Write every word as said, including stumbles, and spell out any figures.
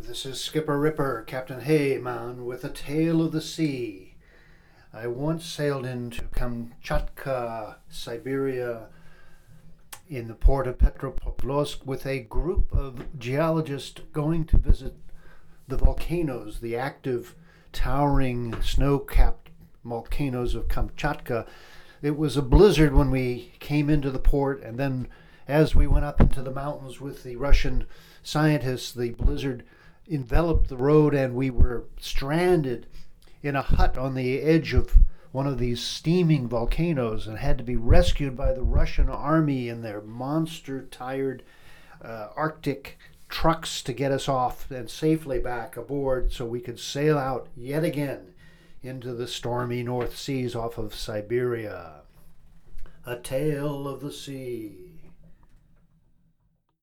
This is Skipper Ripper, Captain Hayman, with a tale of the sea. I once sailed into Kamchatka, Siberia, in the port of Petropavlovsk with a group of geologists going to visit the volcanoes, the active, towering, snow-capped volcanoes of Kamchatka. It was a blizzard when we came into the port, and then as we went up into the mountains with the Russian scientists, the blizzard enveloped the road and we were stranded in a hut on the edge of one of these steaming volcanoes and had to be rescued by the Russian army in their monster-tired uh, Arctic trucks to get us off and safely back aboard so we could sail out yet again into the stormy North Seas off of Siberia. A tale of the sea.